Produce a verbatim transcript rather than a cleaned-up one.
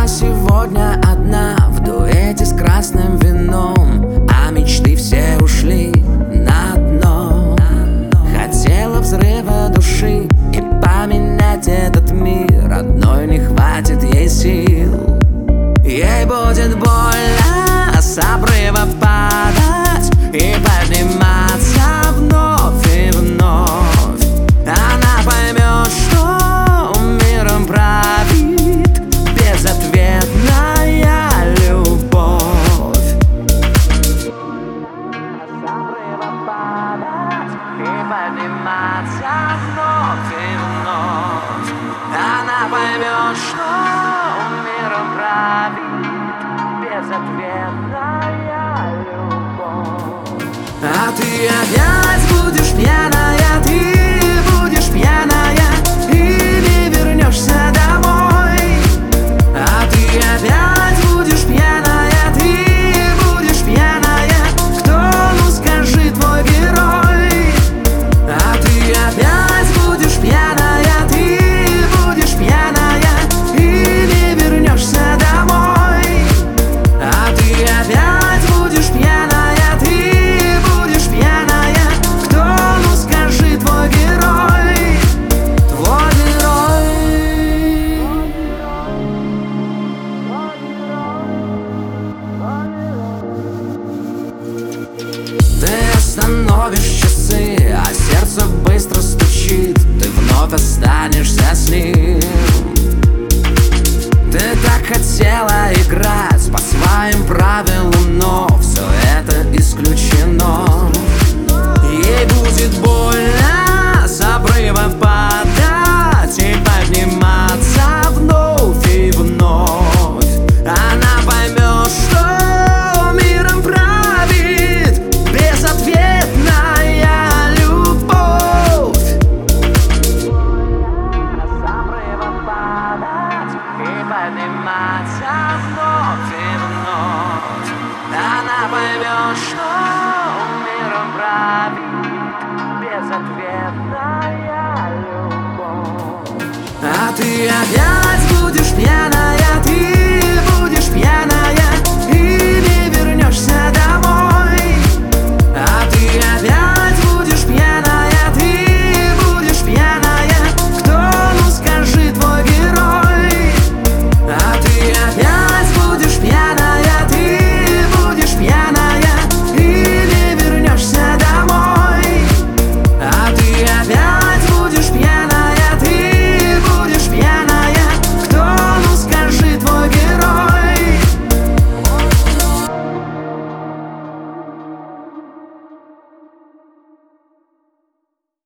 сегодня одна в дуэте с красным вином, а мечты все ушли на дно. Хотела взрыва души и поменять этот мир, одной не хватит ей сил. Ей будет больно с обрыва падать и подниматься вновь и вновь. Она поймет, что миром правит безответная любовь. С обрыва падать и подниматься вновь и вновь. Она поймет, что миром правит безответная любовь. А ты опять будешь пьяная, ты будешь пьяная и не вернешься домой. А ты опять будешь пьяная, ты будешь пьяная. Кто, ну скажи, твой герой? А ты опять будешь пьяная, ты будешь пьяная и не вернешься домой. А ты опять будешь пьяная, ты будешь пьяная. Кто, ну скажи, твой герой? Твой герой. Ты остановишь часы, а сердце быстро стучит. Ты вновь останешься с ним. Ты так хотела играть по своим правилам, но все это исключено. Ей будет больно с обрыва падать и подниматься вновь и вновь. Она поймет, что миром правит безответная любовь. С обрыва падать и подниматься вновь и вновь. Она поймет, что миром правит безответная любовь. А ты опять будешь пьяна.